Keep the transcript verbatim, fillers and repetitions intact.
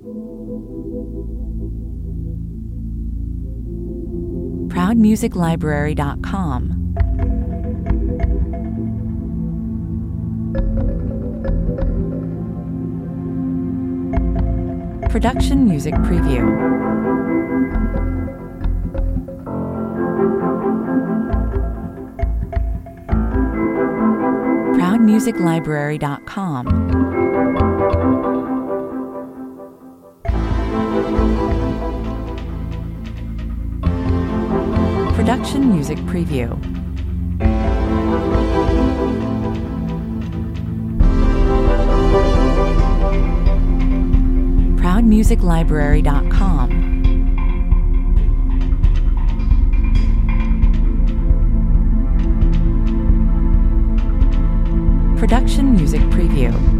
proud music library dot com. Production Music Preview. proud music library dot com. Production Music Preview. proud music library dot com. Production Music Preview.